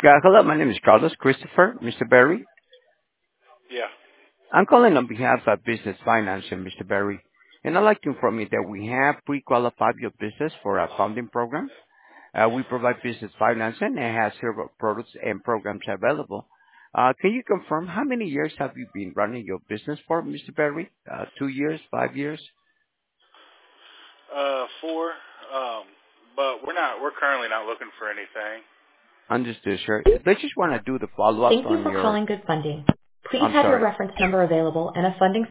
Hello, my name is Carlos Christopher, Mr. Berry. Yeah. I'm calling on behalf of Business Financial, Mr. Berry, and I'd like to inform you that we have pre-qualified your business for our funding program. We provide business financing and have several products and programs available. Can you confirm how many years have you been running your business for, Mr. Berry? 2 years, 5 years? Four. But we're currently not looking for anything. Understood, sir. They just want to do the follow-up Thank you on for your... calling Good Funding. Please I'm have your sorry. reference number available and a funding